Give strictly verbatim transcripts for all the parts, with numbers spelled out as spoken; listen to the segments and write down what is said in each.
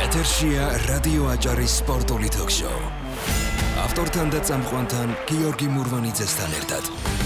ეთერშია რადიო აჭარის სპორტული თოქ-შოუ. ავტორთან და წამყვანთან გიორგი მურვანიძესთან ერთად.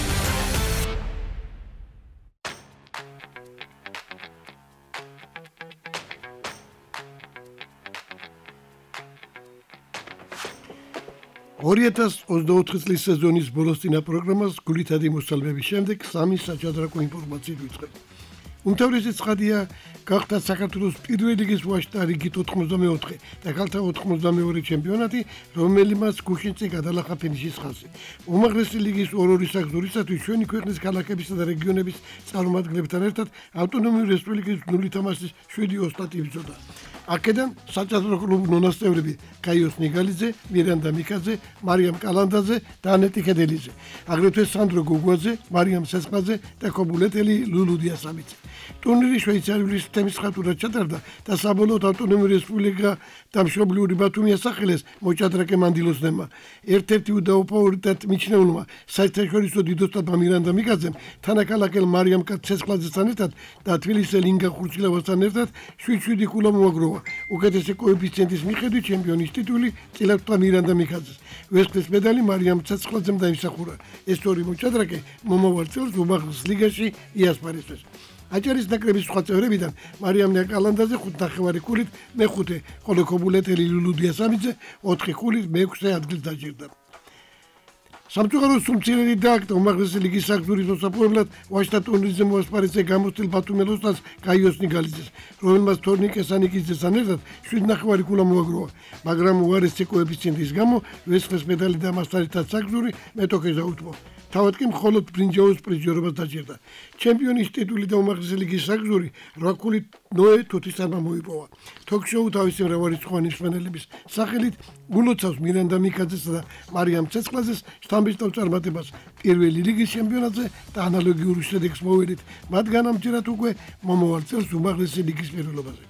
ორი ათას ოცდაოთხი წლის სეზონის ბოლოს წინა პროგრამას გულითადი მოსალმების შემდეგ სამი საჭადრაკო ინფორმაციით ვიწყებ. უმთავრესი ცხადია, გახდა საქართველოს პირველი ლიგის ვაჟთა რიგით ოთხმოცდამეოთხე და ქალთა ოთხმოცდამეორი ჩემპიონატი, რომელიმაც გუშინწი გადალახა ფინიშის ხაზი. უმაღლესი ლიგის ორ-ორი საგზურისათვის ჩვენი ქვეყნის ქალაქებისა და რეგიონების წარმომადგენლებთან ერთად ავტონომიური რესპუბლიკის ნული თამაშის შვიდი ოსტატი იბრძოდა. აქედან საჭადრაკო კლუბ ნონას წევრები კაიოს ნიგალიძე, მირანდა მიკაძე, მარიამ კალანდაძე და ანეტი ქედელიძე. აგრეთვე სანდრო გუგვაძე, მარიამ სესყაძე და ქობულეთელი ლულუ დიასამიძე. ტურნირი შვეიცარიული სისტემის ხატურად ჩატარდა და საბოლოოდ ავტონომიური რესპუბლიკა და მშობლიური ბათუმი ასახელეს მოჭადრაკე მანდილოსნებმა. ერთ-ერთი უდაუფავრიტად მიჩნეულმა საერთაშორისო დიდოსტატმა მირანდა მიკაძემ თანაქალაქელ მარიამ სესყაძესთან ერთად და თბილისელ ინგა ხურჩილავასთან ერთად შვიდ-შვიდი ქულა მოაგროვა. უკეთესი კოეფიციენტის მიხედვით ჩემპიონის ტიტული წილად მირანდა მიკაძეს. ვერცხლის მედალი მარიამ სესყაძემ დაიმსახურა. ეს ორი მოჭადრაკე მომავალ წელს უმაღლეს ლიგაში იასპარეზეს. აჭარის ნაკრების სხვა წევრებიდან მარიამ კალანდაძე ხუთ ნახევარი ქულით მეხუთე, ხოლო ქობულეთელი ლულუ დიასამიძე ოთხი ქულით მეექვსე ადგილს დაჯერდა. სამწუხაროდ სუმცირელი დააკტა უმაღლესი ლიგის საგზურის მოსაპოვებლად ვაჟთა ტურნირზე მოასპარეზა გამოსტილ ბათუმელ ოსტატს კაიოს ნიგალიძეს, რომელმაც თორნიკე სანიკიძესთან ერთად შვიდ ნახევარი ქულა მოაგროვა, მაგრამ უარესი კოეფიციენტის გამო ვერცხლის მედალი და მასთან ერთად საგზური მეტოქეს დაუთმო. თავად კი მხოლოდ ბრინჯაოს პრიზიორობას დაჯერდა. ჩემპიონის ტიტული და უმაღლესი ლიგის საგზური რვა ქულით ნოე თუთისთანმა მოიპოვა. თოქ-შოუ თავისი მრავალრიცხოვანი მსმენელების სახელით გულოცავს მირანდა მიკაძესა და მარიამ სესყაძეს შთამბეჭდავ წარმატებას პირველი ლიგის ჩემპიონატზე და ანალოგიური შედეგს მოუვიდით მათგან ამჯერად უკვე მომავალ წელს უმაღლესი ლიგის პირველობაზე.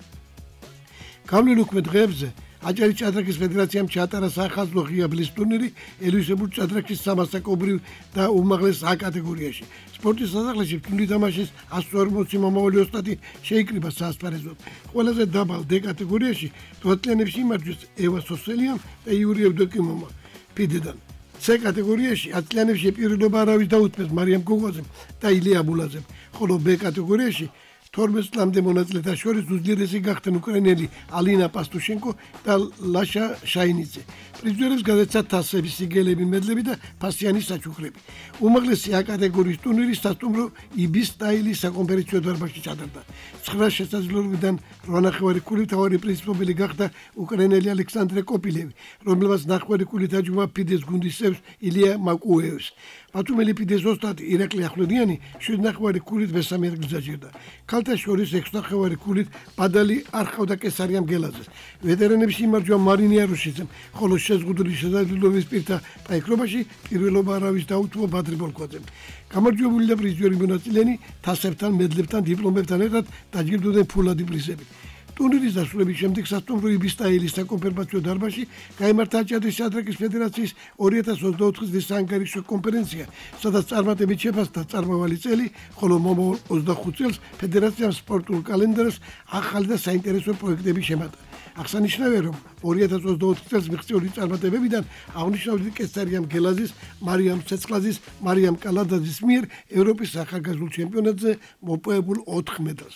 გავლილ უკვე დღეებზე აჭარის ჭადრაკის ფედერაციამ ჩაატარა საახალწლო ღიაბლის ტურნირი ელვისებურ ჭადრაკის სამასაკობრივ და უმაღლეს A კატეგორიაში. სპორტის სასახლეში ფინალი თამაშის εκατს ორმოცი მომავალი ოსტატი შეიკრიბა საასპარეზოდ. ყველაზე დაბალ D კატეგორიაში დვატლიანებში იმარჯვეს ევა სოსელიან და იური ევდოკიმოვმა ფიდედან. C კატეგორიაში ათლიანებში პირველობა არავის დაუთმეს მარიამ გუგვაძემ და ილია აბულაძემ, ხოლო B კატეგორიაში თორმეტ წლამდე მონაწილეთა შორის უძლიერესი გახდნენ უკრაინელი ალინა პასტუშენკო და ლაშა შაინიძე. პრიზიორებს გადაეცა თასები, სიგელები, მედლები და ფასიანი საჩუქრები. უმაღლესი A კატეგორიის ტურნირი სასტუმრო იბის სტაილის საკონფერენციო დარბაზში ჩატარდა. ცხრა შესაძლებლობიდან რვა ნახევარი ქულით თავარი პრინციპობელი გახდა უკრაინელი ალექსანდრე კოპილევი, რომელმაც ნახევარი ქულით აჯობა ფიდეს გუნდის წევრს ილია მაკუევს. ბათუმელი ფიდეს ოსტატი ირაკლი ახვლედიანი შვიდ ნახევარი ქულით მესამე ადგილს დაჯერდა. ქალთა შორის ექვსი ნახევარი ქულით ბადალი არ ჰყავდა კესარიამ გელაძეს. ვეტერანებში იმარჯვა მარინე არუშიძემ, ხოლო შეზღუდული შესაძლებლობის პირთა პაიკრობაში პირველობა არავის დაუთმო ბადრი ბოლქვაძემ. გამარჯვებული და პრიზიორი მონაწილენი თასებთან, მედლებთან, დიპლომებთან ერთად დაჯილდოვდნენ ფულადი პრიზებით. ტურნირის დასრულების შემდეგ სასტუმრო იბის სტაილის საკონფერენციო დარბაზში გაიმართა აჭარის ჭადრაკის ფედერაციის ორი ათას ოცდაოთხი წლის საანგარიშო კონფერენცია, სადაც წარმატებით შეფასდა წარმავალი წელი, ხოლო მომავალ ოცდახუთ წელს ფედერაციამ სპორტულ კალენდარს ახალი და საინტერესო პროექტები შემატა. აღსანიშნავია, რომ ორი ათას ოცდაოთხი წელს მიღწეული წარმატებებიდან აღნიშნავდი კესარიამ გელაძის, მარიამ სესყაძის, მარიამ კალანდაძის მიერ ევროპის ახალგაზრდულ ჩემპიონატზე მოპოვებულ ოთხ მედალს.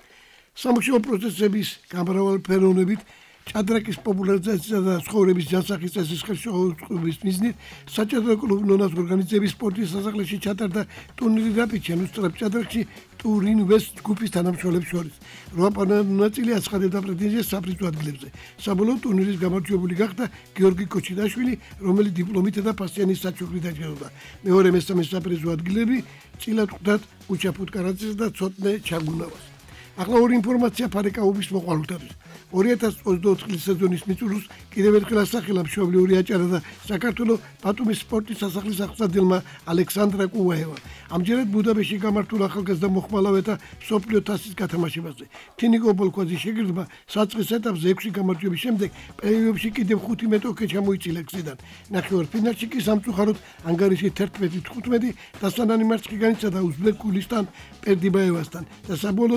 სამუშაო პროცესების გამრავალფეროვნებით ჭადრაკის პოპულარიზაციისა და ცხოვრების ჯანსაღი წესის ხელშეუწყობის მიზნით საჭადრაკო კლუბ ნონას ორგანიზების სპორტის სასახლეში ჩატარდა ტურნირი რაპიჩენ უსწრებ ჭადრაკში ტურინ ვესტ ჯგუფის თანამშრომლებს შორის. რვა მონაწილე აცხადებდა პრეტენზიას საფრთხო ადგილებზე. საბოლოოდ ტურნირის გამარჯვებული გახდა გიორგი კოჩიდაშვილი, რომელიც დიპლომით და ფასიანის საჩუქრით დაჯილდოვდა. მეორე მესამე საფრთხო ადგილები წილად ხვდათ უჩაფუტ კარაძეს და ცოტნე ჩაგუნავას. ახლა ორი ინფორმაცია ფარეკაობის მოყვალულთათვის. ორი ათას ოცდაოთხი წლის სეზონის მიწურულს კიდევ ერთხელ ასახელა მშობლიური აჭარა და საქართველოს ბათუმის სპორტის სასახლის აღზრდილმა ალექსანდრა კუვაევა. ამჯერად ბუდაპეშტში გამართულ ახალგაზრდა მოხმალავეთა მსოფლიო თასის გათამაშებაზე. თინიკო ბოლქვაძის შეგირდმა საწყის ეტაპზე ექვსი გამარჯვების შემდეგ პლეი-ოფში კიდევ ხუთი მეტოქე ჩამოიცილა გზიდან. ნახევარფინალში კი სამწუხაროდ ანგარიში თერთმეტი თხუთმეტი დასანანი მარცხი განიცადა უზბეკ გულისტან პერდიბაევასთან და საბოლოოდ ბრინჯაოს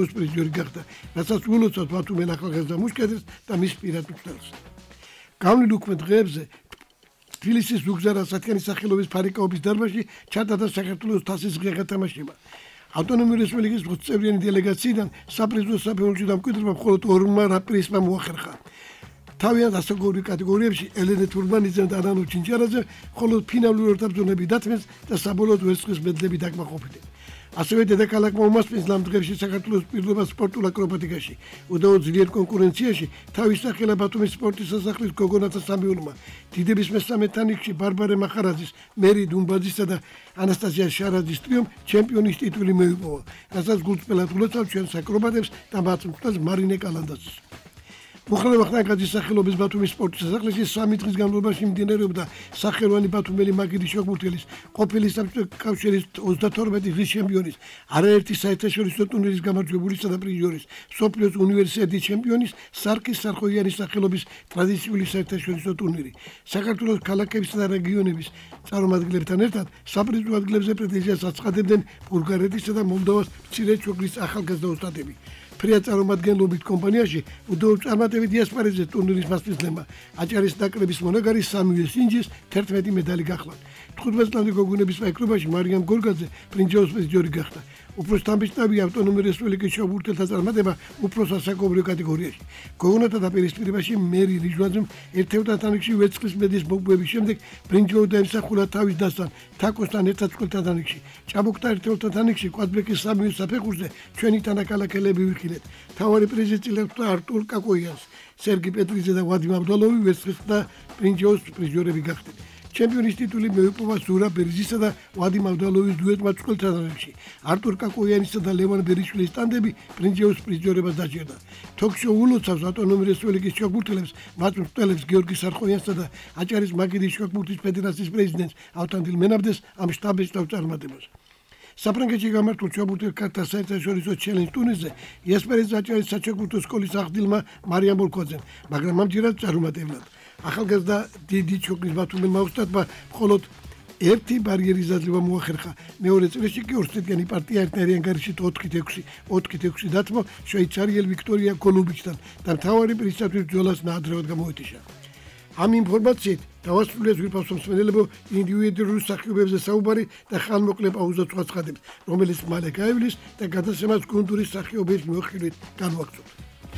ბრინჯაოს პრიზიორი გახდა, რასაც ულოცავს ბათუმენ ახალგაზრდა მუშკეტერს და მის პირად მცველს. გავლილი უკვე დღეებზე თბილისის ზუგზარ ასათიანის სახელობის ფარიკაობის დარბაზში ჩატარდა საქართველოს თასის ღია გათამაშება. ავტონომიური რესპუბლიკის ოცწევრიანი დელეგაციიდან საპრიზო საფეხბურთო დამკვიდრება მხოლოდ ორმა რაპერისმა მოახერხა. თავიანთ ასაკობრივ კატეგორიებში ელენე თურმანიძემ და ანანო ჩინჩარაძემ მხოლოდ ფინალური ორთაბრძოლები დათმეს და საბოლოოდ ვერცხლის მედლები დაკმაყოფილდნენ. ასევე დედაქალაქმა უმასპინძლა ამ დღეებში საქართველოს პირდაპირ სპორტულ აკრობატიკაში. უდაოდ ძლიერ კონკურენციაში თავის სახელა ბათუმის სპორტის სასახლის გოგონათა სამეულმა დიდების მესამე თანხში ბარბარე მახარაძის, მერი დუმბაძისა და ანასტაზია შარაძის ტრიომ ჩემპიონის ტიტული მოიპოვა, რასაც გულწრფელად ულოცავს ჩვენს აკრობატებს და მათ მწვრთნელს მარინე კალანდაძეს. მუხლება ხნაკაძის სახელობის ბათუმის სპორტის სასახლეში სამი დღის განმავლობაში მიმდინარეობდა სახელოვანი ბათუმელი მაგიდის შეგვურთელის, ყოფილი საბჭოთა კავშირის ოცდათორმეტი დღის ჩემპიონის, არაერთი საერთაშორისო ტურნირის გამარჯვებულისა და პრიზიორის, მსოფლიოს უნივერსიტეტის ჩემპიონის, სარკის სარხოიანის სახელობის ტრადიციული საერთაშორისო ტურნირი. საქართველოს ქალაქებისა და რეგიონების წარმომადგენლებთან ერთად საპრიზო ადგილებზე პრეტენზიას აცხადებდნენ ბულგარეთისა და მოლდოვას მცირე ჩოგრის ახალგაზრდა ოსტატები. ფრია წარმომადგენლობით კომპანიაში უდაოდ წარმატებით იასპარეზეს ტურნირის მასპინძლებმა. აჭარის ნაკრების მონაგარი სამივე სინჯის თერთმეტი მედალი გახლავთ. თხუთმეტ წლამდე გოგონების ფეხბურთში მარიამ გორგაძე ბრინჯაოს პრიზიორი გახდა. უფრო სტამბისტავი ავტონომიური რესპუბლიკის შეგვურთელთა წარმატება უფრო სასაკობრივ კატეგორიაში. გოგონათა დაპირისპირებაში მერი რიჟვაძემ ერთ-ერთ თანხში ვერცხლის მედლის მოპოვების შემდეგ ბრინჯაო დაიმსახურა თავის დასთან თაკოსთან ერთად წყვილთა თანხში. ჭაბუკთა ერთ-ერთ თანხში კვადბეკის სამივე საფეხურზე ჩვენი თანაკალაკელები ვიხილეთ. თავარი პრიზი წილებს არტურ კაკოიანს, სერგი პეტრიძე და ვადიმ აბდალოვი ვერცხლის და ბრინჯაოს პრიზიორები გახდნენ. ჩემპიონის ტიტული მოიპოვა ზურა ბერზისა და ვადიმ აბდალოვის დუეტმა წყვილთა თანხში. არტურ კაკოიანისა და ლევან ბერიშვილის ტანდემი ბრინჯაოს პრიზიორებას დაჭერდა. თოქ-შოუ ულოცავს ავტონომიური რესპუბლიკის შეგვურთელებს, მათ მწვრთნელებს გიორგი სარხოიანსა და აჭარის მაგიდის შეგვურთის ფედერაციის პრეზიდენტს ავთანდილ მენაბდეს ამ შტაბის წარმატებას. საფრანგეთში გამართულ შეგვურთელთა საერთაშორისო ჩელენჯ ტურნირზე იასპარეზა აჭარის საჩეგვურთო სკოლის აღდილმა მარიამ ბოლკოძემ, მაგრამ ამჯერად წარუმატებლად. ახალგაზრდა დიდი ჩოგრის ბათუმელმა ოსტატმა მხოლოდ ერთი ბარიერის დაძლევა მოახერხა. მეორე წრეში კი ორსტეტიანი პარტია ერთნაირ ანგარიშით ოთხით ექვსი ოთხით ექვსი დათმო შვეიცარიელ ვიქტორია კოლუბიჩთან და მთავარი პრიზისათვის ბრძოლას ნაადრევად გამოეთიშა. ამ ინფორმაციით დავასრულეთ ვიფასო მსმენელებო ინდივიდუალური სახიობებზე საუბარი და ხანმოკლე პაუზა წვაცხადებს, რომელიც მალე გაივლის და გადაცემას გუნდური სახიობის მოხილვით განვაგრძობთ.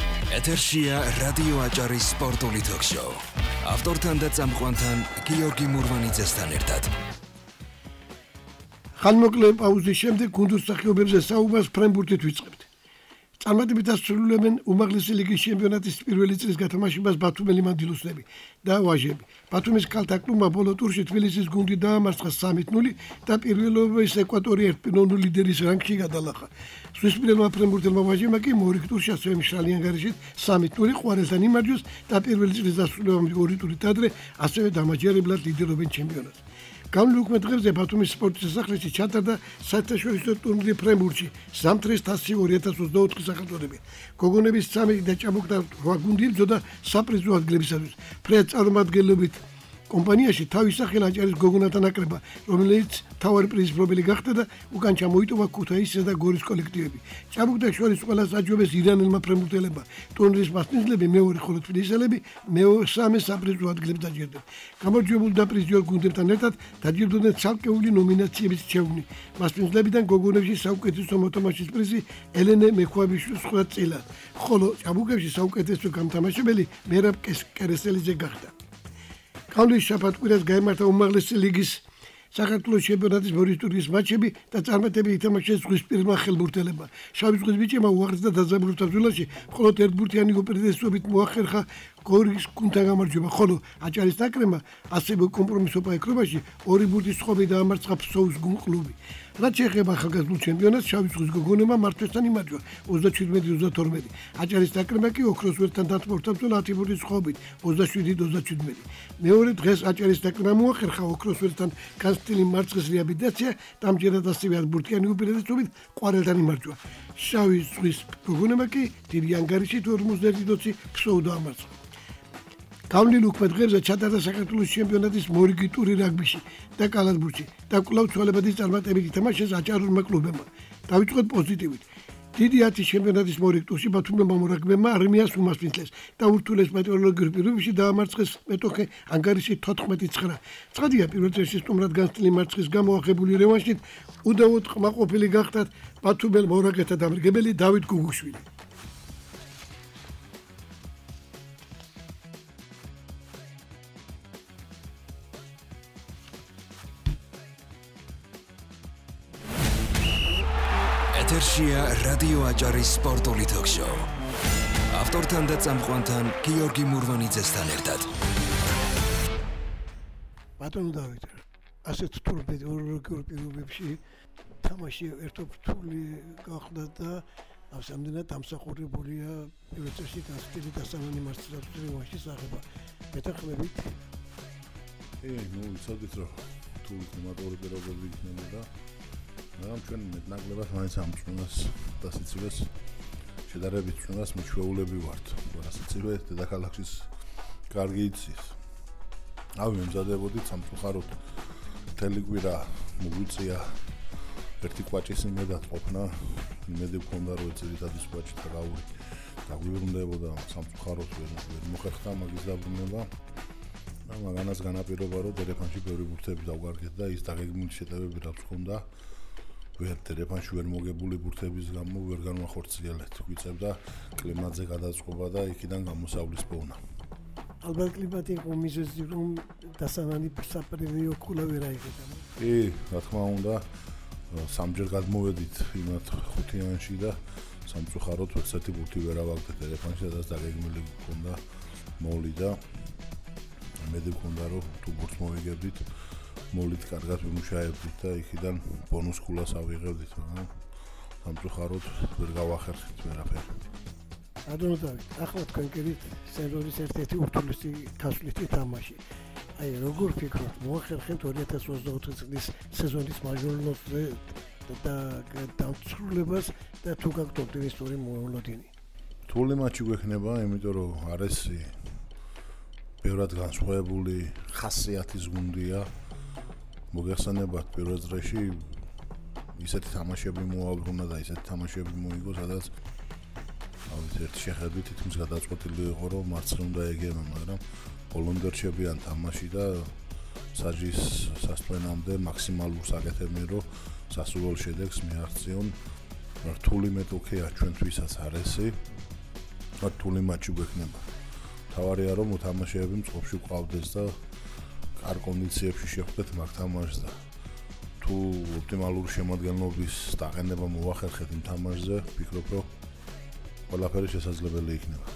ეთერშია რადიო აჭარის სპორტული თოქ-შოუ. ავტორთან და წამყვანთან გიორგი მურვანიძესთან ერთად. ხანმოკლე პაუზის შემდეგ გუნდურ სახიობებზე საუბარს ფრენბურთით ვიწყებთ. წარმატებით ასრულებენ უმაღლესი ლიგის ჩემპიონატის პირველი წრის გათამაშებას ბათუმელი მანდილოსნები და ვაჟები. ბათუმის ქალთა კლუბმა ბოლო ტურში თბილისის გუნდი დაამარცხა სამით ნული და პირველობის ეკვატორი ერთპიროვნულ ლიდერის რანგში გადალახა. სვისპირელმა ფრენბურთელმა ვაჟებმა კი მეორე ტურში ასევე მშრალი ანგარიშით სამით ნული ყვარელთან იმარჯვეს და პირველი წრის დასრულებამდე ორი ტურით ადრე ასევე დამაჯერებლად ლიდერობენ ჩემპიონატს. გავლილი უკვე დღეებზე ბათუმის სპორტის სასახლეში ჩატარდა საერთაშორისო ტურნირი ფრენბურთში ზამთრის თასი ორი ათას ოცდაოთხი სახელწოდებით. გოგონების სამი და ჭაბუკთა რვა გუნდი იბრძოდა საპრიზო ადგილებისათვის. ფრია წარმომადგენლობით კომპანიაში თავის სახელს აჭარის გოგონათა ნაკრება, რომელიც თავარი პრიზის მფლობელი გახდა და უკან ჩამოიტოვა ქუთაისისა და გორის კოლექტივები. ჭაბუკთა შორის ყველას აჯობეს ირანელმა ფრენბურთელებმა. ტურნირის მასპინძლები მეორე ხოლო თბილისელები მესამე საპრიზო ადგილებს დაჯერდნენ. გამარჯვებულ და პრიზიორ გუნდებთან ერთად დაჯერდნენ ცალკეული ნომინაციების ჩევნი. მასპინძლებიდან გოგონებში საუკეთესო მოთამაშის პრიზი ელენე მეხვაბიშვილის სხვა წილად, ხოლო ჭაბუკებში საუკეთესო გამთამაშებელი მერაბ კერესელიძე გახდა. კავლის შაბათ-კვირას გაიმართა უმაღლესი ლიგის საქართველოს ჩემპიონატის მეორე ტურის მატჩები და წარმატებით ითამაშეს ზღვისპირმა ხელბურთელებმა. შავი ზღვის ბიჭებმა უაღრესდა დაძაბულთა ბრძოლაში მხოლოდ ერთბურთიანი უპირატესობით მოახერხა გორის გუნდთან გამარჯვება, ხოლო აჭარის ნაკრებმა ასევე კომპრომისო პაექრობაში ორი ბურთის სხვები დაამარცხა ფსოუს კლუბი. რაც შეეხება ახალგაზრდულ ჩემპიონატს, შავი ზღვის გოგონებმა მართვესთან იმარჯვა ოცდაჩვიდმეტი ოცდათორმეტი. აჭარის ნაკრებმა კი ოქროს ვერთან დათმორთა ბრძოლა ათი ბურთის სხვებით ოცდაშვიდი ოცდაჩვიდმეტი. მეორე დღეს აჭარის ნაკრებმა მოახერხა ოქროს ვერთან განცდილი მარცხის რეაბილიტაცია და ამჯერად ასევე ათბურთიანი უპირატესობით ყვარელთან იმარჯვა. შავი ზღვის გოგონებმა კი დიდი ანგარიშით ორმოცდაერთი ოცი ფსოუ დაამარცხა. გავლილი უკვე დღეებზე ჩატარდა საქართველოს ჩემპიონატის მორიგი ტური რაგბიში და კალათბურთში და კვლავ ცვალებადის წარმატებით ითამაშეს აჭარულმა კლუბებმა. დავიწყოთ პოზიტივით. დიდი ათის ჩემპიონატის მორიგ ტურში ბათუმელმა მორაგბემა არმიას უმასპინძლეს და ურთულეს მეტეოროლოგიურ პირობებში დაამარცხეს მეტოქე ანგარიში თოთხმეტი ცხრა. ცხადია, პირველ წრეში სტუმრად განცდილი მარცხის გამო აღებული რევანშით უდავოდ ყმაყოფილი გახდათ ბათუმელ მორაგბეთა დამრიგებელი დავით გუგუშვილი. ეთერშია რადიო აჭარის სპორტული თოქ-შოუ. ავტორთან და წამყვანთან გიორგი მურვანიძესთან ერთად. ბატონო დავით, ასეთ რთულ მეტეოროლოგიურ პირობებში თამაში ერთოფრთული გახდა და ამდენად ამსახურებულია პირველ წრეში განცდილი დასამანი მარცხის რევანშის აღება. მეტახმებით? ე, ნუ ვიცოდით რომ რთული კლიმატური პირობები იქნებოდა. მაგრამ ჩვენ მეტნაკლებად მაინც ამ წვიმას და სიცივეს შედარებით წვიმას მიჩვეულები ვართ. სიცივე დედაქალაქის კარგი იცის. ავი მემზადებოდით სამწუხაროდ მთელი კვირა მოგვიწია ერთი კვაჭის იმედად ყოფნა. იმედი გქონდა რომ ძირითადი კვაჭი თაღავი დაგვიბრუნდებოდა სამწუხაროდ ვერ მოხერხდა მაგის დაბრუნება. და მაგანაც განაპირობა რომ დერეფანში ბევრი ბურთები დავგარგეთ და ის დაგეგმილი შეტევები რაც ჰქონდა ვერ დერეფანში ვერ მოგებული ბურთების გამო ვერ განვახორციელეთ. გვიწევდა კლიმატზე გადაწყობა და იქიდან გამოსავლის პოვნა. ალბათ კლიმატი იყო მიზეზი რომ დასამანი საპრემიო ქულა ვერ აიღეთ. კი, რა თქმა უნდა, სამჯერ გადმოვედით იმათ ხუთიანში და სამწუხაროდ ერთერთი ბურთი ვერ ავაგდეთ დერეფანში და დაგეგმილი ჰქონდა მოვიდა. იმედი ჰქონდა რომ თუ ბურთს მოვიგებდით მოლით კარგად ვიმუშაებდით და იქიდან ბონუს ქულას ავიღებდით, მაგრამ სამწუხაროდ ვერ გავახერხეთ ვერაფერი. ბატონო დავით, ახლა თქვენ კიდით სეზონის ერთ-ერთი ურთულესი გასვლითი თამაში. აი, როგორ ფიქრობთ, მოახერხებთ ორი ათას ოცდაოთხი წლის სეზონის მაჟორლოსზე და დამცველებას და თუ გაქვთ ოპტიმისტური მოლოდინი? რთული მატჩი გვექნება, იმიტომ რომ არესი ბევრად განსხვავებული ხასიათის გუნდია. მოგეხსენებათ პირველ წრეში ისეთი თამაშები მოაბრუნა და ისეთი თამაშები მოიგო, სადაც ავით ერთი შეხედვით თითქმის გადაწყვეტილი იყო რომ მარცხი უნდა ეგება, მაგრამ ბოლონდერჩებიან თამაში და საჯის სასწრაფენამდე მაქსიმალურს აკეთებდნენ რომ სასურველ შედეგს მიაღწიონ. რთული მეტოქეა ჩვენთვისაც არესი. რთული მატჩი გვექნება. თავარია რომ მოთამაშეები მწყობში ყავდეს და არ კონდიციებში შეხვდეთ მაგ თამაშს და თუ ოპტიმალური შემადგენლობის დაყენება მოახერხეთ იმ თამაშზე, ვფიქრობ რომ ყველაფერი შესაძლებელი იქნება.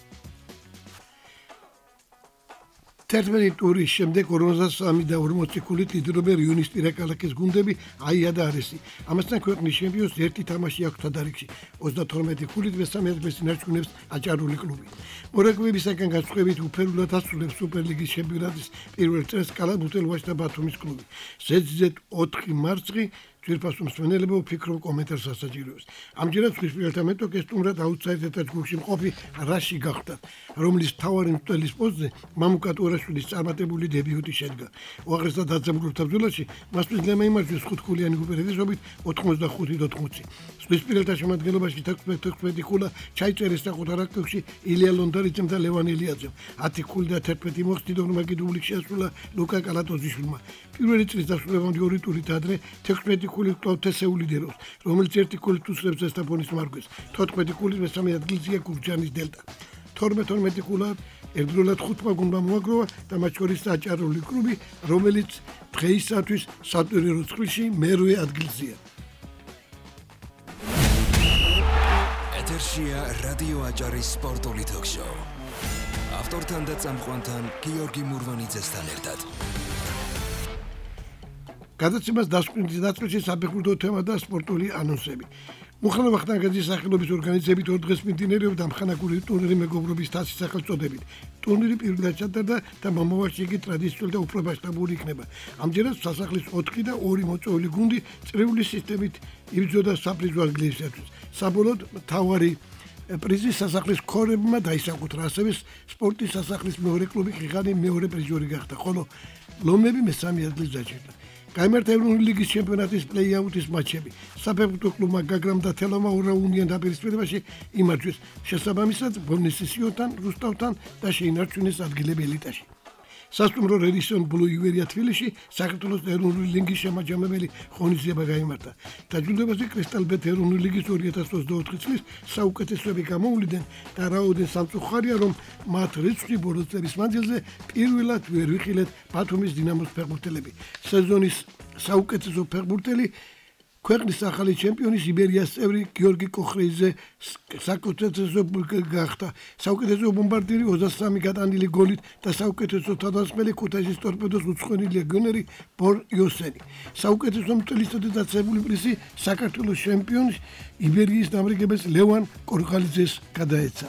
თერთმეტი ტურის შემდეგ ორმოცდასამი და ორმოცი ქულით იდრობენ რიონის პირაკალაკის გუნდები აია და არესი. ამასთან ქვეყნის ჩემპიონს ერთი თამაში აქვს თადარიგში. ოცდათორმეტი ქულით მესამე ადგილს ინარჩუნებს აჭარული კლუბი. მორაგბეებისაგან განსხვავებით უფერულად ასრულებს სუპერლიგის ჩემპიონატის პირველ წრეს კალათბურთელოვაჭ და ბათუმის კლუბი. ზედიზედ ოთხი მარცხი ძვირფასო მსმენელებო ვფიქრობ კომენტარს ასაჭიროებს. ამჯერად ხვის პირველთა მეტოქე სტუმრად აუთსაიდერთა ჯგუფში მყოფი რაში გახდათ, რომლის მთავარი მწვრთნელის პოსტზე მამუკა ტურაშვილის წარმატებული დებიუტი შედგა. უაღრესად დაძაბულთა ბრძოლაში მასპინძლებმა იმარჯვეს ხუთქულიანი უპირატესობით ოთხმოცდახუთი ოთხმოცი. ხვის პირველთა შემადგენლობაში თექვსმეტი ქულა ჩაიწერეს საკუთარ აქტივში ილია ლონდარიძემ და ლევან ელიაძემ. ათი ქული და თერთმეტი მოხდიდონ მაგიდული შეასრულა ლუკა კალატოზიშვილმა. პირველი წლის დასრულებამდე ორი ტურით ადრე თექვსმეტი ქული თესეული დეროს, რომელიც ერთი ქულით უსწრებს ზესტაფონის მარგვეს. თოთხმეტი ქულით მესამე ადგილზეა გურჯანის დელტა. თორმეტ ქულა ერთდროულად ხუთმა გუნდმა მოაგროვა და მათ შორის აჭარული კლუბი, რომელიც დღეისათვის სატურნირო ცხრილში მერვე ადგილზეა. ეთერშია რადიო აჭარის სპორტული თოქ-შოუ. ავტორთან და წამყვანთან გიორგი მურვანიძესთან ერთად. გადაცემას დასკვნითი ნაწილში საფეხბურთო თემა და სპორტული ანონსები. მუხანა ვახტანგაძის სახელობის ორგანიზებით ორ დღეს მიმდინარეობდა ამხანაგური ტურნირი მეგობრობის თასის სახელწოდებით. ტურნირი პირველად ჩატარდა და მომავალში იგი ტრადიციული და უფრო მასშტაბური იქნება. ამჯერად სასახლის ოთხი და ორი მოწვეული გუნდი წრიული სისტემით იბრძოდა საფრიზო ადგილებისათვის. საბოლოოდ მთავარი პრიზი სასახლის ქორებმა დაისაკუთრა, ასევე სპორტის სასახლის მეორე კლუბი ღიღანი მეორე პრიზიორი გახდა, ხოლო ლომები მესამე ადგილს დაჭერდა. გაიმართა ეროვნული ლიგის ჩემპიონატის პლეი-აუთის მატჩები. საფეხბურთო კლუბმა გაგრამდა თელავა ურაუნიან დაპირისპირებაში იმარჯვეს. შესაბამისად, ბონესისიოთან, რუსთავთან და შეინარჩუნეს ადგილები ელიტაში. სასტუმრო რედისონ ბლუ ივერია თბილისში საქართველოს ეროვნული ლიგის შემაჯამებელი ღონისძიება გაიმართა. დაჯილდოებაზე კრისტალბეთ ეროვნული ლიგის ორი ათას ოცდაოთხი წლის საუკეთესოები გამოუვლიდნენ და რაოდენ სამწუხარია, რომ მათ რიცხვი ბოლო წლების მანძილზე პირველად ვერ ვიხილეთ ბათუმის დინამოს ფეხბურთელები. სეზონის საუკეთესო ფეხბურთელი ქვეყნის ახალი ჩემპიონის იბერიის წევრი გიორგი კოხრეიძე საკუთრებაზე გახდა. საუკეთესო ბომბარდირი ოცდაათი გატანილი გოლით და საუკეთესო თავდამსხმელი ქუთაისის ტორპედოს უცხოელი ლეგიონერი ბორ იოსენი. საუკეთესო მწვრთნელის დაწესებული პრიზი საქართველოს ჩემპიონის იბერიის დამრიგებელს ლევან კორღალიძეს გადაეცა.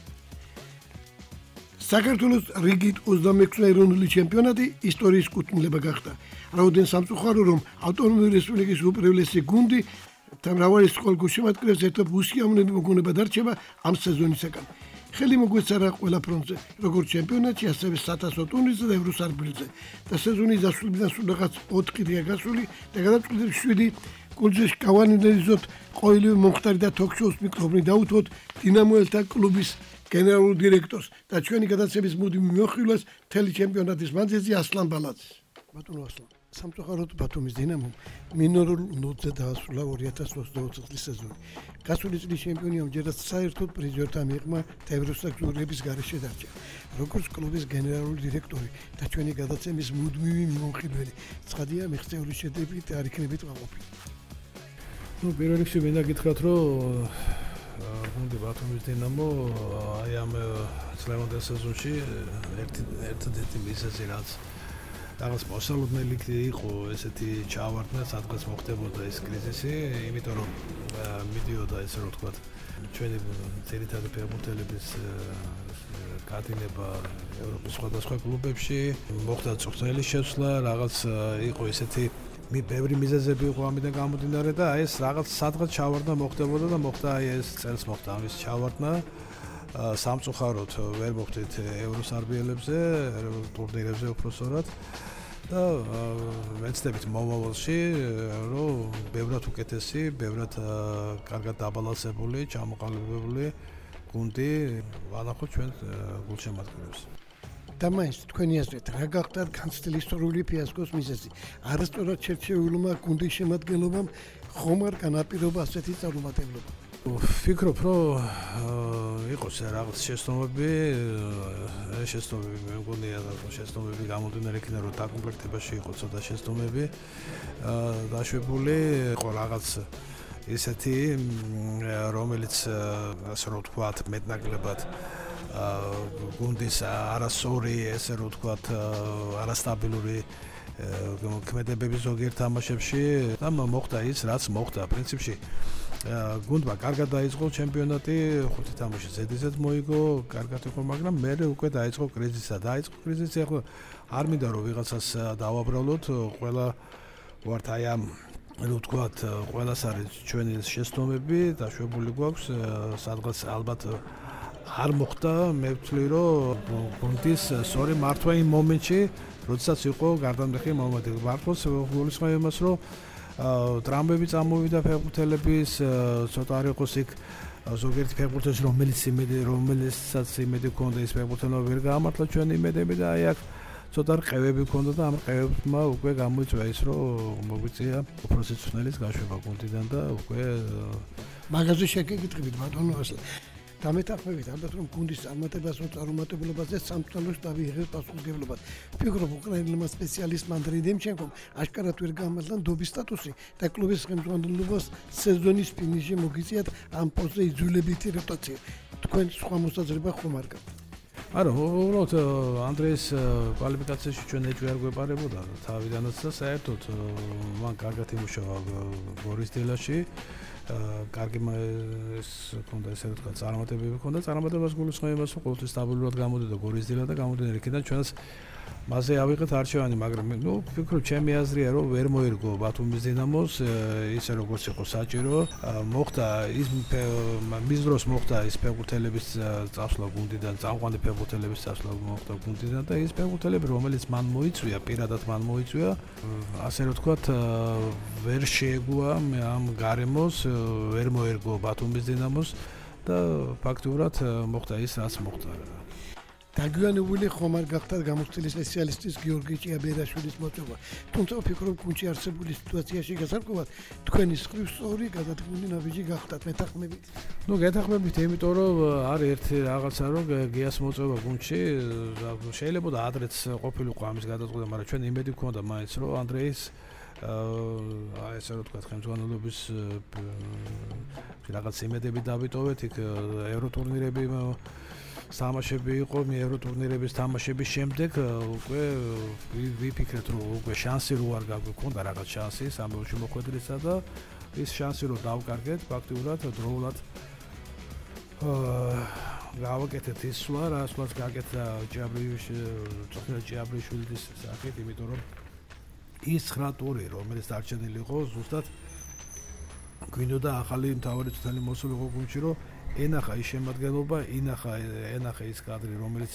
საქართველოს რიგით ოცდამექვსე ეროვნული ჩემპიონატი ისტორიის კუთვნილება გახდა. რაოდენ სამწუხარო, რომ ავტონომიური რესპუბლიკის უპირველესი გუნდი და მრავალი სკოლგო შემადგენლებს ერთად უსიამოვნები მოგონება დარჩება ამ სეზონისაგან. ხელი მოგვეცარა ყველა ფრონტზე, როგორც ჩემპიონატში, ასევე საათასო ტურნირზე და ევროსარბილზე. და სეზონის დასრულებიდან სულ რაღაც ოთხი დღეა გასული და გადაწყვეტილ შვიდი კულძე გავანალიზოთ ყოველივე მომხდარი და თოქ-შოუს მიკროფონი დაუთმოთ დინამოელთა კლუბის გენერალურ დირექტორს და ჩვენი გადაცემის მუდმივ მიმოხილვას მთელი ჩემპიონატის მანძილზე ასლან ბალაძეს. ბატონო ასლან, სამწუხაროდ ბათუმის დინამომ მინორულ ნოტზე დაასრულა ორი ათას ოცდაოთხი წლის სეზონი. გასული წლის ჩემპიონი ამჯერად საერთოდ პრიზიორთა მიღმა და ევროსაგზურების გარეშე დარჩა. როგორც კლუბის გენერალური დირექტორი და ჩვენი გადაცემის მუდმივი მიმოხილველი, ცხადია მიღწეული შედეგით არ იქნებით გაყოფილი. ნუ პირველ რიგში მინდა გითხრათ, რომ გუნდი ბათუმის დინამო აი ამ წლევანდელ სეზონში ერთი ერთადერთი მიზეზი რაც რაღაც მოსალოდნელი იყო ესეთი ჩავარდნა, სადღაც მოხდებოდა ეს კრიზისი, იმიტომ რომ მიდიოდა ესე რომ ვთქვათ ჩვენი ძირითადი ფეხბურთელების გადინება ევროპის სხვადასხვა კლუბებში, მოხდა წვრთნელის შეცვლა, რაღაც იყო ესეთი მე ბევრი მიზეზები იყო ამიდან გამომდინარე და აი ეს რაღაც სადღაც ჩავარდნა მოხდებოდა და მოხდა აი ეს წელს მოხდა ამის ჩავარდნა. სამწუხაროდ ვერ მოხდით ევროსარბიელებზე, ტურნირებზე უпроსორად და ვეცდებით მომავალში, რომ ბევრად უკეთესი, ბევრად კარგად დაბალანსებული, ჩამოყალიბებული გუნდი ვანახოთ ჩვენ გულშემატკივრებს. და მაინც თქვენი აზრით რა გახდა განცდილი ისტორიული ფიასკოს მიზეზი? არასწორად შერჩეულმა გუნდის შემადგენლობამ ხომ არ განაპირობა ასეთი წარუმატებლობა? ვფიქრობ, რომ იყოს რაღაც შეცდომები, შეცდომები მე მგონია რომ შეცდომები გამომდინარე იქნა რომ დაკომპლექტებაში იყო ცოტა შეცდომები დაშვებული, იყო რაღაც ისეთი რომელიც ასე რომ ვთქვათ მეტნაკლებად გუნდის არასწორი ესე რომ ვთქვათ არასტაბილური ქმედებების ზოგიერთ თამაშებში და მოხდა ის რაც მოხდა პრინციპში გუნდმა კარგად დაიწყო ჩემპიონატი, ხუთი თამაში ზედიზედ მოიგო, კარგად იყო, მაგრამ მერე უკვე დაიწყო კრიზისი. დაიწყო კრიზისი, ახლა არ მინდა რომ ვიღაცას დავაბრალოთ, ყველა ვართ აი ამ ну ვთქვათ, ყველას არის ჩვენი შეცდომები, დაშვებული გვაქვს, სადღაც ალბათ არ მოხდა, მე ვთვლი რომ გუნდის სწორი მართვა იმ მომენტში, როდესაც იყო გარდამტეხი მომენტი. მართლაც გულისხმობ იმას, რომ ტრამვები წამოვიდა ფეხბურთელების, ცოტა არ იყოს იქ ზოგიერთი ფეხბურთელი, რომელიც იმედი, რომელსაც იმედი ჰქონდა ის ფეხბურთელმა ვერ გაამართლა ჩვენი იმედები და აი აქ ცოტა რყევები ჰქონდა და ამ რყევებმა უკვე გამოიწვია ის, რომ მოგვიწია უფროსი წვრთნელის გაშვება გუნდიდან და უკვე მაგაზე შეგეკითხებით ბატონო ასლან. დამეთანხმებით ალბათ რომ გუნდის წარმატებას და წარუმატებლობაზე სამწუხაროდ დავიღებ პასუხისმგებლობას. ვფიქრობ უკრაინელმა სპეციალისტმა ანდრეი დემჩენკომ აშკარად ვერ გამართლა ნდობის სტატუსი და კლუბის ხელმძღვანელობას სეზონის ფინიშში მოგიწიათ ამ პოსტზე იძულებითი როტაცია. თქვენ სხვა მოსაზრება ხომ არ გაქვთ? არა, უბრალოდ ანდრეის კვალიფიკაციაში ჩვენ ეჭვი არ გვეპარებოდა თავიდანაც და საერთოდ მან კარგად იმუშავა გორის დილაში. კარგი ეს ქონდა ესე რომ თქვა წარმატებები ქონდა, წარმატებას გულისხმობ იმას, რომ ყოველთვის სტაბილურად გამოდიოდა გორის დილა და გამოდიოდა იქიდან ჩვენს მასე ავიღეთ არჩევანი, მაგრამ ნუ ვფიქრობ, ჩემი აზრია, რომ ვერ მოერგო ბათუმის დინამოს ისე როგორც იყო საჭირო. მოხდა ის მის დროს მოხდა ის ფეხბურთელების წასვლა გუნდიდან, წამყვანი ფეხბურთელების წასვლა მოხდა გუნდიდან და ის ფეხბურთელები, რომელიც მან მოიწვია, პირადად მან მოიწვია, ასე რომ ვთქვათ, ვერ შეეგუა ამ გარემოს, ვერ მოერგო ბათუმის დინამოს და ფაქტურად მოხდა ის, რაც მოხდა. დაგვიანებული ხომ არ გახდათ გამოცდილების სპეციალისტის გიორგი ჭიაბერაშვილის მოწვევა. თუმცა ვფიქრობ, გუნდში არსებული სიტუაციაში გასარკვევად თქვენი მხრივ სწორი გადადგმული ნაბიჯი გახდათ მეთანხმებით. ნუ გეთანხმებით, იმიტომ რომ არის ერთი რაღაცა, რომ გიას მოწვევა გუნდში შეიძლება და ადრეც ყოფილიყო ამის გადაწყვეტა, მაგრამ ჩვენ იმედი გქონდა მაინც, რომ ანდრეის აი ესე რომ თქვა ხელმძღვანელობის რაღაც იმედები დავიტოვეთ, იქ ევროტურნირები თამაშები იყო, მე ევროტურნირების თამაშების შემდეგ უკვე ვიფიქრეთ, რომ უკვე შანსი რო არ გაგვიქონდა რაღაც შანსი სამბოლში მოხვედრისა და ის შანსი რო დავკარგეთ, ფაქტიურად დროულად გავაკეთეთ ის სვლა, რასაც გაკეთდა ჭიაბრიშვილის სახით, იმიტომ რომ ის ცხრა ტური, რომელიც დარჩენილი იყო, ზუსტად გვინდოდა ახალი მთავარი წუთელი მოსულიყო გუნდში, რომ ენახა ის შემადგენლობა, ინახა ენახა ის კადრი, რომელიც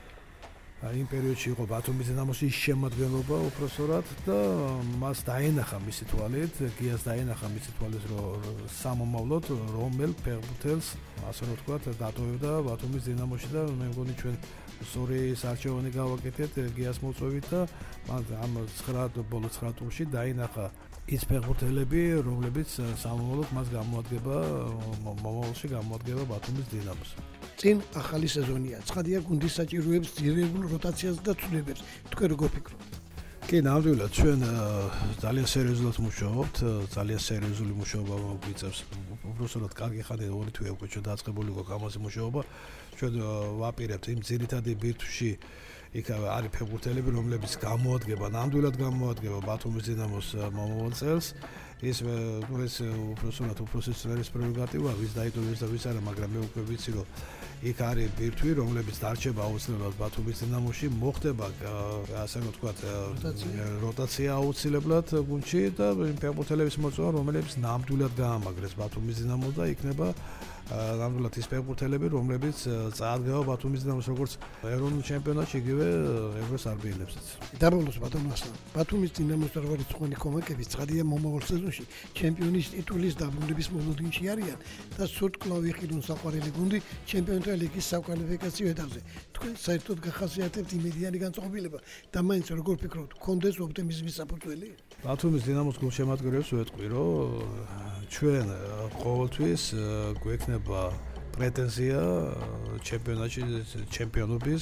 იმ პერიოდში იყო ბათუმის დინამოსი ის შემადგენლობა უпроსორად და მას დაენახა მისი თვალით, გიას დაენახა მისი თვალით, რომ სამომავლოდ რომელ ფეხბურთელს, ასე რომ ვთქვათ, დატოვებდა ბათუმის დინამოში და მე მგონი ჩვენ სწორი არჩევანი გავაკეთეთ გიას მოწვევით და ამ ცხრა ბოლო ცხრა ტურში დაენახა ის ფეხბურთელები, რომლებიც სამომავლოდ მას გამოადგება, მომავალში გამოადგება ბათუმის დინამოს. წინ ახალი სეზონია. ცხადია გუნდის საჭიროებს ძირებულ როტაციას და ცვლილებებს. თქვენ როგორ ფიქრობთ? კი, ნამდვილად ჩვენ ძალიან სერიოზულად მუშაობთ, ძალიან სერიოზული მუშაობა გვიწევს. უბრალოდ კარგი ხანი ორი თვე უკვე ჩვენ დაწყებული გვაქვს ამაზე მუშაობა. ჩვენ ვაპირებთ იმ ძირითადი ბირთვში იქ არის ფეხბურთელები, რომლებიც გამოადგება, ნამდვილად გამოადგება ბათუმის დინამოს მომავალ წელს. ის ნუ ეს უბრალოდ უბრალოდ წვერის პრეროგატივა, ვის დაიტოვებს და ვის არა, მაგრამ მე უკვე ვიცი, რომ იქ არის ბირთვი, რომლებიც დარჩება აუცილებლად ბათუმის დინამოში, მოხდება ასე რომ ვთქვათ, როტაცია აუცილებლად გუნდში და ფეხბურთელების მოწვევა, რომლებიც ნამდვილად გაამაგრეს ბათუმის დინამოს და იქნება ნამდვილად ის ფეხბურთელები, რომლებიც წაადგება ბათუმის დინამოს როგორც ეროვნულ ჩემპიონატში, იგივე ევროს არბიელებსაც. დაბოლოს ბატონო, ბათუმის დინამოს როგორც თქვენი კომენტები ცხადია მომავალ სეზონში ჩემპიონის ტიტულის დაბრუნების მოლოდინში არიან და სურთ კვლავ იხილონ საყვარელი გუნდი ჩემპიონთა ლიგის საკვალიფიკაციო ეტაპზე. თქვენ საერთოდ გახასიათებთ იმედიანი განწყობილება და მაინც როგორ ფიქრობთ, გქონდეს ოპტიმიზმის საფუძველი? ბათუმის დინამოს გულშემატკივრებს ვეთქვი, რომ ჩვენ ყოველთვის გვექნება პრეტენზია ჩემპიონატში ჩემპიონობის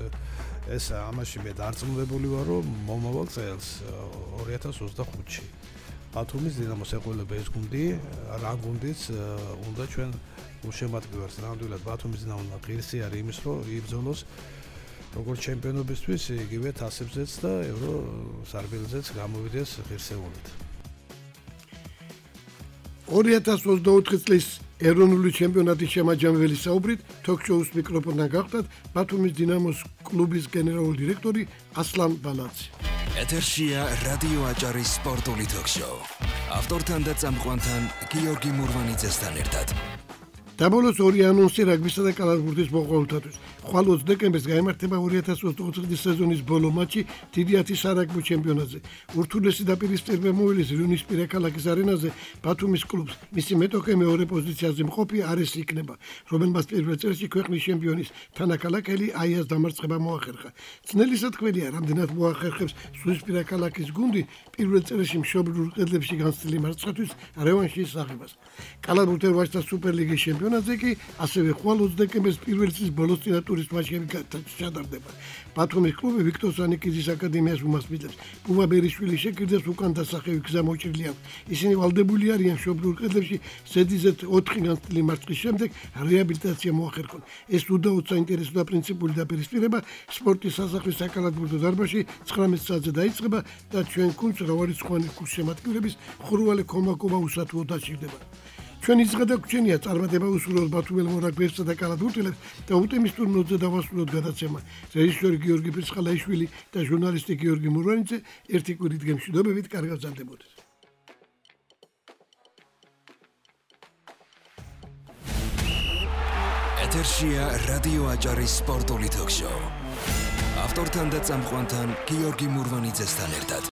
ეს ამაში მე დარწმუნებული ვარ, რომ მომავალ წელს ორი ათას ოცდახუთში ბათუმის დინამოს ეყოლება ეს გუნდი, რა გუნდიც უნდა ჩვენ გულშემატკივარს. ნამდვილად ბათუმის დინამო ღირსი არის იმის, რომ იბრძოლოს როგორც ჩემპიონობისთვის, იგივე თასებზეც და ევრო სარბიელზეც გამოვიდეს ღირსეულად. ორი ათას ოცდაოთხი წლის ეროვნული ჩემპიონატის შემაჯამებელი საუბრით თოქ-შოუს მიკროფონთან გახდათ ბათუმის დინამოს კლუბის გენერალური დირექტორი ასლან ბალაცი. ეთერშია რადიო აჭარის სპორტული თოქ-შოუ. ავტორთან და წამყვანთან გიორგი მურვანიძესთან ერთად. დაბოლოს ორი ანონსი რაგბისა და კალათბურთის მოყვარულთათვის. ხვალ ოცი დეკემბერს გაიმართება ორი ათას ოცდაოთხი წლის სეზონის ბოლო მატჩი დიდი ათის სარაგბო ჩემპიონატზე. ურთულესი დაპირისპირება მოელის რიონის პირაქალაქის არენაზე ბათუმის კლუბს. მისი მეტოქე მეორე პოზიციაზე მყოფი არესი იქნება, რომელმაც პირველ წელში ქვეყნის ჩემპიონის თანაქალაქელი აიას დამარცხება მოახერხა. ძნელი სათქმელია, რამდენად მოახერხებს სუის პირაქალაქის გუნდი პირველ წელში მშობლიურ კედლებში განცდილი მარცხათვის რევანშის აღებას. კალათბურთელ ვაჟთა სუპერლიგის ჩემპიონატზე კი ასევე ხვალ ოცი დეკემბერს პირველ წლის ბოლოს წინა ტურის მატჩები ჩატარდება. ბათუმის კლუბი ვიქტორ სანიკიძის აკადემიას უმასპინძლებს. ბუბა ბერიშვილი შეკრიბდეს უკან დასახევი გზა მოჭრილი აქვს. ისინი ვალდებული არიან მშობლიურ კედლებში ზედიზედ ოთხი განცდილი მარცხის შემდეგ რეაბილიტაცია მოახერხონ. ეს უდაოდ საინტერესო და პრინციპული დაპირისპირება სპორტის სასახლის საკალათბურთო დარბაზში ცხრამეტ საათზე დაიწყება და ჩვენ გუნდს მრავალი სხვანი გულშემატკივრების ხურვალე კომაკობა უსათუოდ დაჭირდება. ჩვენი ძღა და გვჩენია წარმატება უსურველ ბათუმელ მორაგბეებსა და კალათბურტელებს და უტემის ტურნირზე დავასრულოთ გადაცემა. რეჟისორი გიორგი ფრიცხალაიშვილი და ჟურნალისტი გიორგი მურვანიძე ერთი კვირით გემშვიდობებით კარგად გრძელდებოდეთ. ეთერშია რადიო აჭარის სპორტული თოქ-შოუ. ავტორთან და წამყვანთან გიორგი მურვანიძესთან ერთად.